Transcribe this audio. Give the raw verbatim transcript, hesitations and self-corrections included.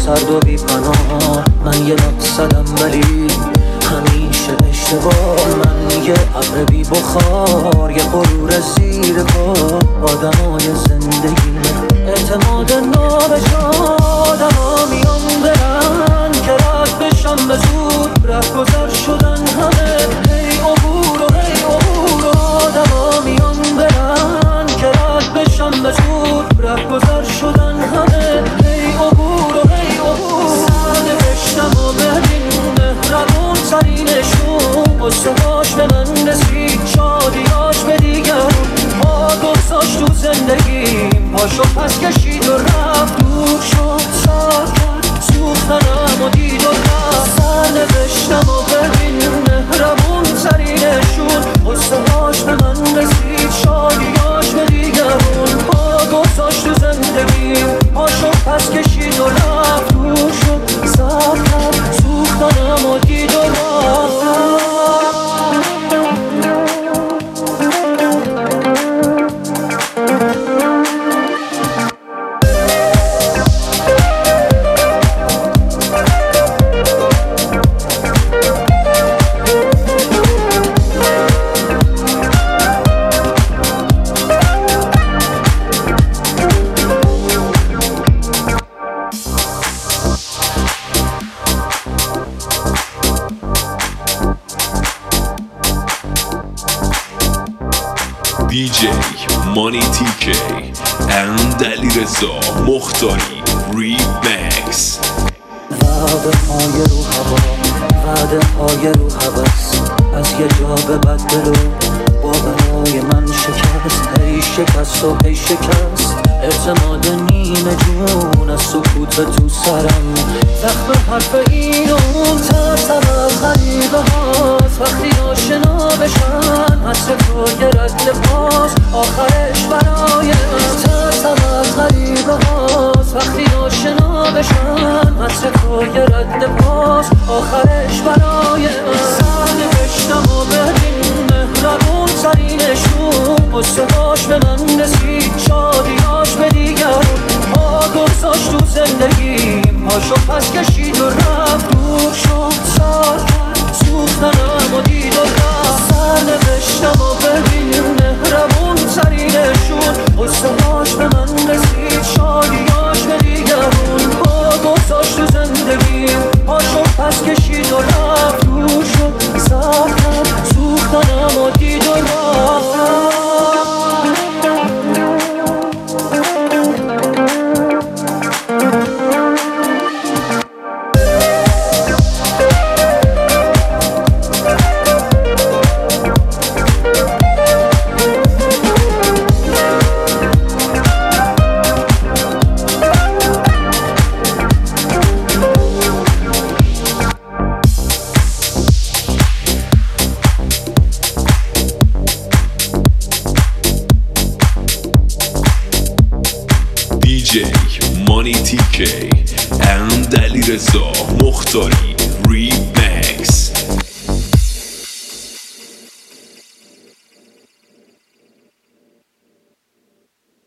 سرد و بی پناه. من یه مقصدم ولی همیشه اشتباه. من یه ابر بی بخار، یه غرور زیر پا. آدمای زندگی اعتماد نابجا. آدما میان برن که رد بشم به زود، رد گذر شدن همه. هی عبور و هی عبور و آدما میان برن که رد بشم به زود، رد گذر شدن همه. هی عبور و هی عبور. سرنوشتم و ببین مهربون ترینشون، قصه هاش به من رسید، شادیاش به دیگرون. پا گذاشت تو زندگیم، پاشو پس کشید و رفت. دور شد سر کرد سوختنم و دید و رفت. سرنوشتم و ببین مهربون ترینشون، قصه هاش به من رسید، شادیاش به دیگرون. پا گذاشت تو زندگیم، پاشو پس کشید و رفت. دور شد سر کرد سوختنم و دید و رفت. دی جی مانی تی کی and علیرضا مختاری ریمکس. وعده های رو هوا، وعده های رو هوس، از یه جا به بد دلو باورهای من شکست. هی شکست و هی شکست، اعتماد نیمه جون از سکوت تو سرم. زخم حرف این و اون، ترسم از غریبه هاست. وقتی آشنا بشن حسرت و یه رد پاس، آخرش برای من. ترسم از غریبه هاست، وقتی آشنا بشن حسرت و یه رد پاس، آخرش برای من. سرنوشتم و ببین مهربون ترینشون، قصه هاش به من رسید، شادیاش به دیگرون. پا گذاشت تو زندگیم، پاشو پس کشید و رفت. دور شد سر کرد سوختنم و دید و رفت. سرنوشتم و ببین مهربون ترینشون، قصه هاش به من رسید، شادیاش به دیگرون. پا گذاشت تو زندگیم، پاشو پس کشید و رفت. دور شد سر کرد سوختنم و دید و رفت. دی جی مانی تی کی and علیرضا مختاری ریمکس.